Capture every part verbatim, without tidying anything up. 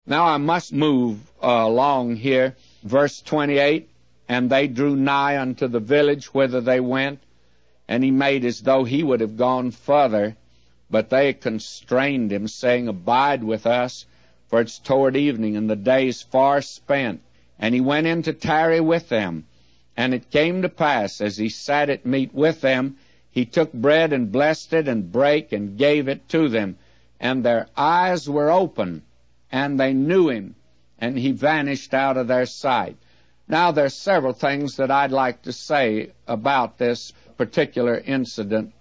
Now I must move uh, along here. Verse twenty-eight, and they drew nigh unto the village whither they went, and he made as though he would have gone further, but they constrained him, saying, Abide with us, for it's toward evening, and the day is far spent. And he went in to tarry with them. And it came to pass, as he sat at meat with them, he took bread and blessed it, and brake, and gave it to them. And their eyes were open, and they knew him, and he vanished out of their sight. Now, there's several things that I'd like to say about this particular incident,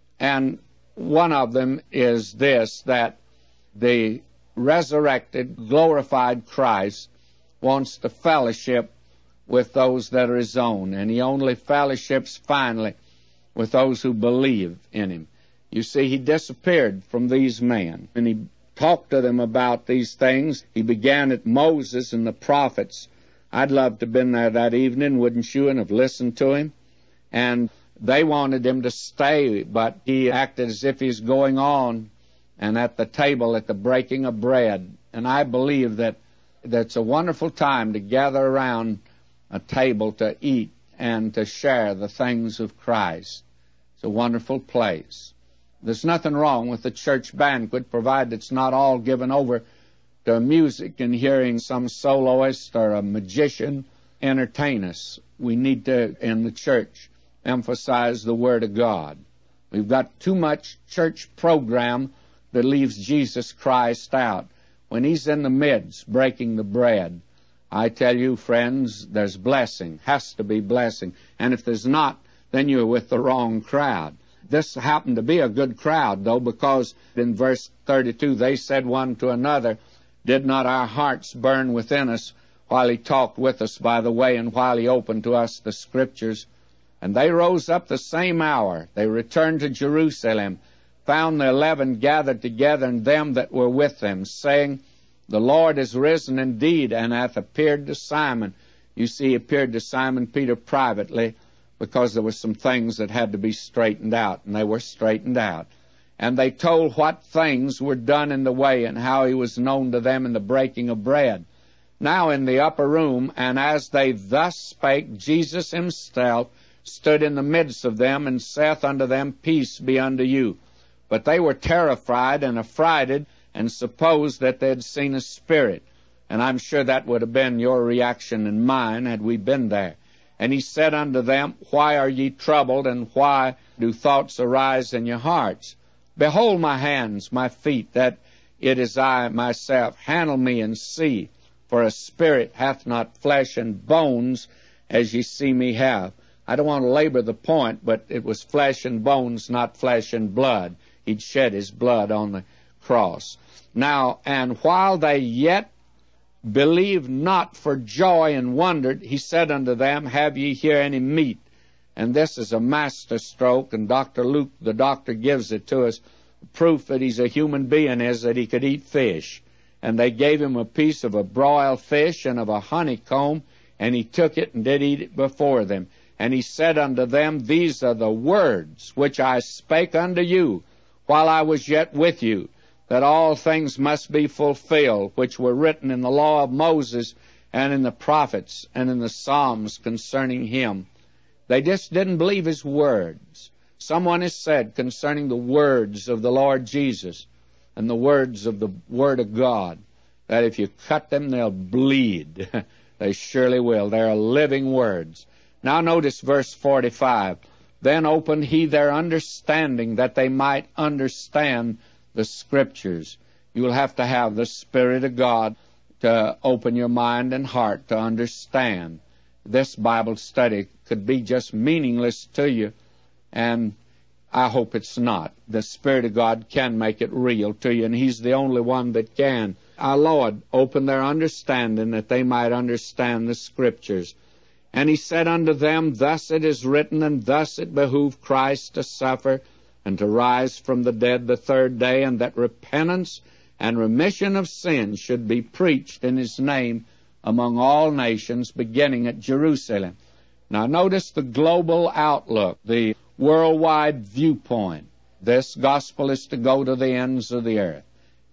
and one of them is this, that the resurrected, glorified Christ wants to fellowship with those that are his own, and he only fellowships finally with those who believe in him. You see, he disappeared from these men, and he talked to them about these things. He began at Moses and the prophets. I'd love to have been there that evening, wouldn't you, and have listened to him? And they wanted him to stay, but he acted as if he's going on, and at the table at the breaking of bread. And I believe that that's a wonderful time to gather around a table to eat and to share the things of Christ. It's a wonderful place. There's nothing wrong with the church banquet, provided it's not all given over to music and hearing some soloist or a magician entertain us. We need to, in the church, emphasize the Word of God. We've got too much church program that leaves Jesus Christ out. When he's in the midst, breaking the bread, I tell you, friends, there's blessing, has to be blessing. And if there's not, then you're with the wrong crowd. This happened to be a good crowd, though, because in verse thirty-two, they said one to another, Did not our hearts burn within us while he talked with us by the way, and while he opened to us the Scriptures? And they rose up the same hour. They returned to Jerusalem, found the eleven gathered together, and them that were with them, saying, The Lord is risen indeed, and hath appeared to Simon. You see, he appeared to Simon Peter privately, because there were some things that had to be straightened out, and they were straightened out. And they told what things were done in the way, and how he was known to them in the breaking of bread. Now in the upper room, and as they thus spake, Jesus himself stood in the midst of them, and saith unto them, Peace be unto you. But they were terrified and affrighted, and supposed that they had seen a spirit. And I'm sure that would have been your reaction and mine had we been there. And he said unto them, Why are ye troubled, and why do thoughts arise in your hearts? Behold my hands, my feet, that it is I myself. Handle me and see, for a spirit hath not flesh and bones, as ye see me have. I don't want to labor the point, but it was flesh and bones, not flesh and blood. He'd shed his blood on the cross. Now, and while they yet believed not for joy and wondered, he said unto them, Have ye here any meat? And this is a master stroke, and Doctor Luke, the doctor, gives it to us. Proof that he's a human being is that he could eat fish. And they gave him a piece of a broiled fish and of a honeycomb, and he took it and did eat it before them. And he said unto them, These are the words which I spake unto you while I was yet with you, that all things must be fulfilled, which were written in the law of Moses and in the prophets and in the Psalms concerning him. They just didn't believe his words. Someone has said concerning the words of the Lord Jesus and the words of the Word of God, that if you cut them, they'll bleed. They surely will. They're living words. Now notice verse forty-five. Then opened he their understanding, that they might understand the Scriptures. You will have to have the Spirit of God to open your mind and heart to understand. This Bible study could be just meaningless to you, and I hope it's not. The Spirit of God can make it real to you, and he's the only one that can. Our Lord opened their understanding that they might understand the Scriptures. And he said unto them, Thus it is written, and thus it behooved Christ to suffer, and to rise from the dead the third day, and that repentance and remission of sins should be preached in his name among all nations, beginning at Jerusalem. Now notice the global outlook, the worldwide viewpoint. This gospel is to go to the ends of the earth.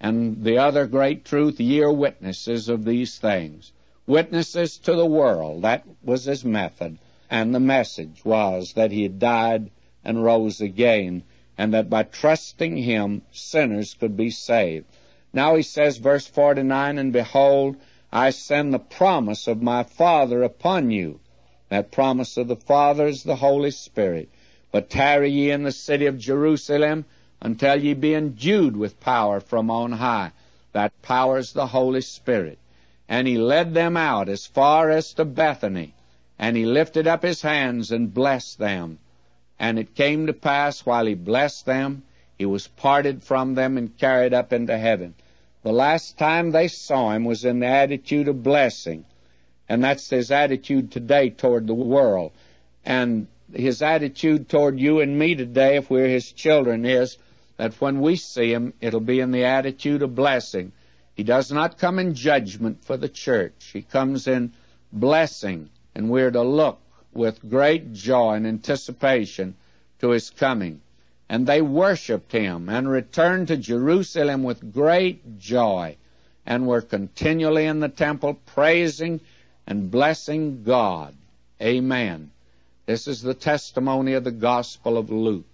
And the other great truth, ye are witnesses of these things. Witnesses to the world. That was his method. And the message was that he had died and rose again, and that by trusting him, sinners could be saved. Now he says, verse forty-nine, and behold, I send the promise of my Father upon you. That promise of the Father is the Holy Spirit. But tarry ye in the city of Jerusalem until ye be endued with power from on high. That power is the Holy Spirit. And he led them out as far as to Bethany, and he lifted up his hands and blessed them. And it came to pass, while he blessed them, he was parted from them and carried up into heaven. The last time they saw him was in the attitude of blessing. And that's his attitude today toward the world. And his attitude toward you and me today, if we're his children, is that when we see him, it'll be in the attitude of blessing. He does not come in judgment for the church. He comes in blessing, and we're to look with great joy and anticipation to his coming. And they worshipped him and returned to Jerusalem with great joy, and were continually in the temple praising and blessing God. Amen. This is the testimony of the Gospel of Luke.